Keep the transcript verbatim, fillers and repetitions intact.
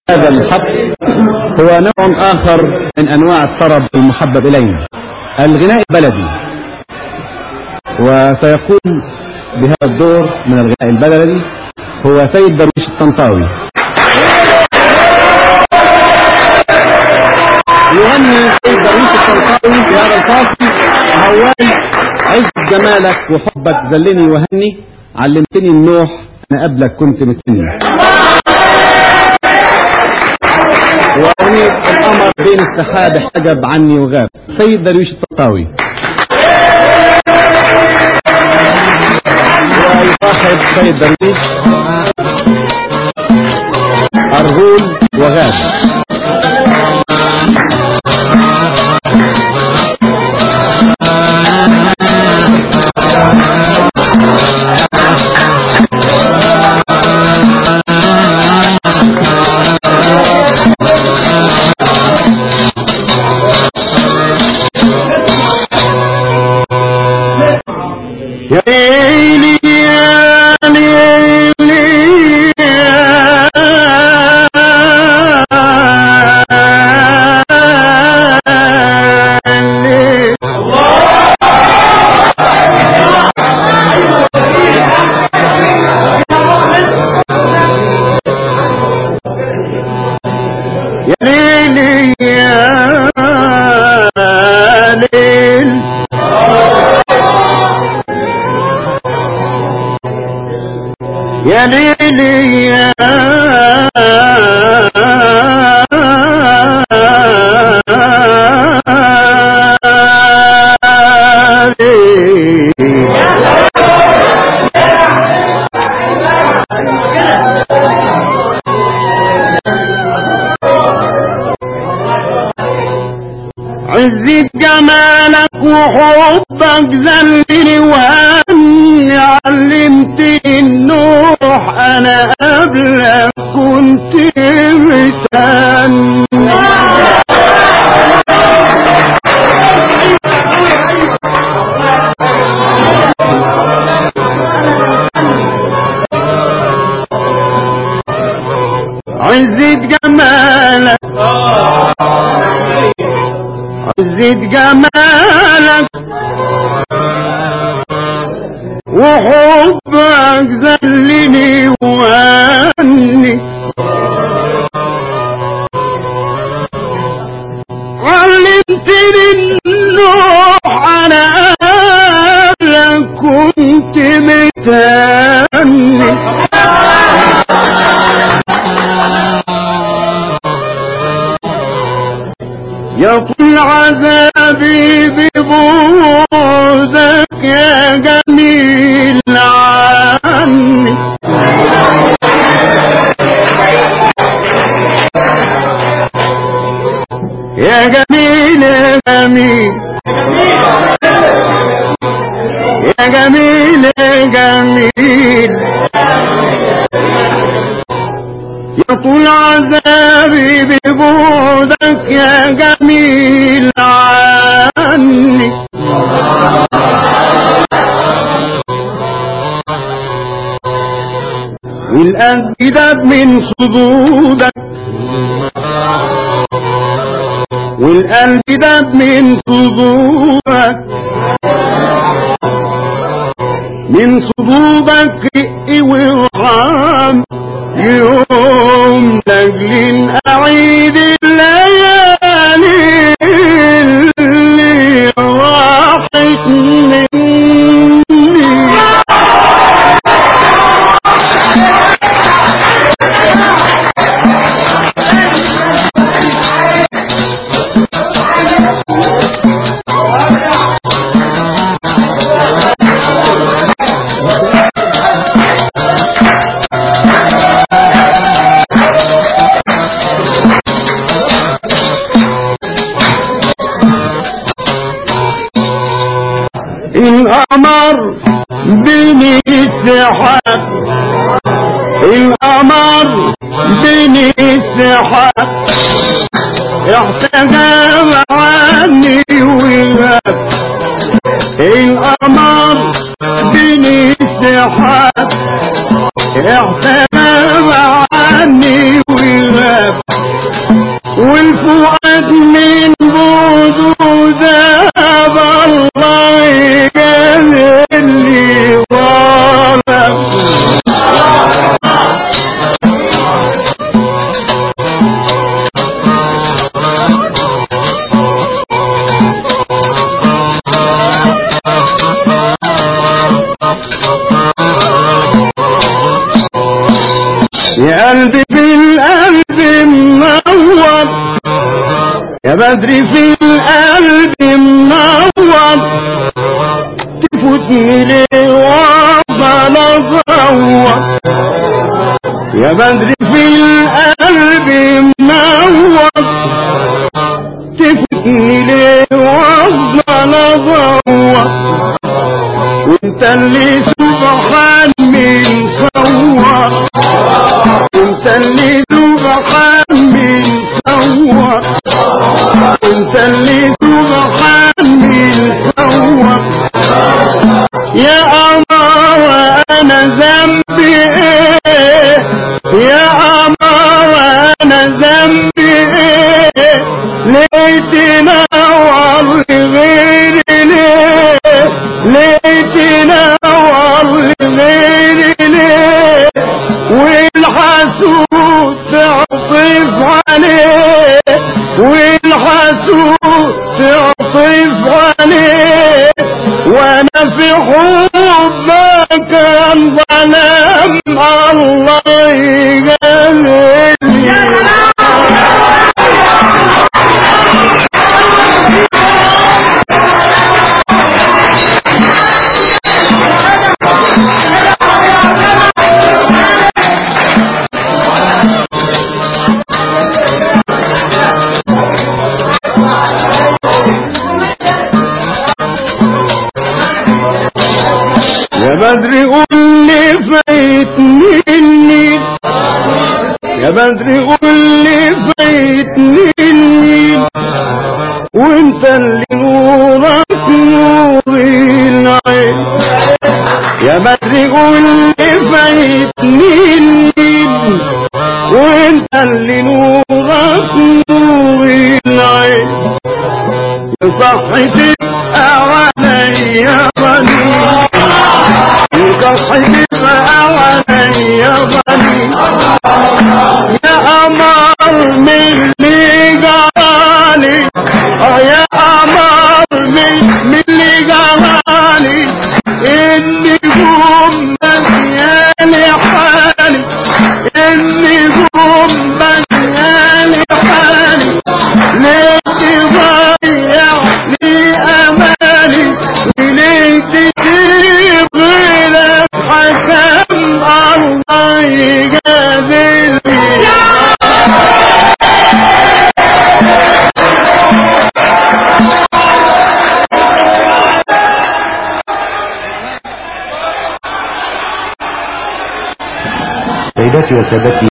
هذا الحفل هو نوع آخر من أنواع الطرب المحبب إلينا، الغناء البلدي، وسيقوم بهذا الدور من الغناء البلدي هو سيد درويش الطنطاوي. يغني سيد درويش الطنطاوي في هذا الفاصل هواني عز جمالك وحبك ذلني وهني، علمتني النوح أنا قبلك كنت متني، وأغنية القمر بين السحاب احتجب عني وغاب. سيد درويش الطنطاوي ويصاحب سيد درويش أرغول وغاب. يا ليلي يا ليلي يا ليلي يا ليل يا ليلي يا عزة جمالك وحبك ذلني وهني، علمتني النوح انا قبلك كنت مستني. عزة جمالك عزة جمالك وحبك ذلني وهني، علمتني النوح انا قبلك كنت متهني. يا طول عذابي ببعدك يا جميل عني، يا جميل يا جميل يا جميل يا جميل، يا طول عذابي ببعدك يا جميل عني. والقلب داب من خدودك والقلب داب من خدودك من صدودك رق وارحم يوم لاجل اعيد الليالي اللي راحت مني. القمر بين السحاب القمر بين السحاب احتجب عني وغاب. القمر بين السحاب احتجب عني وغاب. يا قلبي في القلب منور يا بدري في القلب منور تفوتني ليه وافضل ادور يا بدري في القلب منور تفوتني ليه وافضل ادور وانت اللي سبحان من صور انت اللي سبحان من صور انت اللي سبحان من صور يا الله وانا ذنبي ايه يا الله وانا ذنبي ايه ليه تنور غيري ليه ليه تنور غيري ليه والحسود تعطف عليه والحسود تعطف عليه وانا في حبك انظلم الله يجازيني يا بدري قول لي فايتني النيل يا بدري قول لي فايتني النيل وانت اللي نورك نور العين يا بدري قول لي فايتني النيل وانت اللي نورك نور العين يصح تبقى عليا ظنين يصح تبقى عليا ظنين يا قمر من اللي جرالي اه يا قمر من من اللي جرالي النجوم مليانة حالي النجوم مليانة حالي ليه تضيع لي امالي وليه تجيب غيرك حكم الله يجازيني سيداتي وسادتي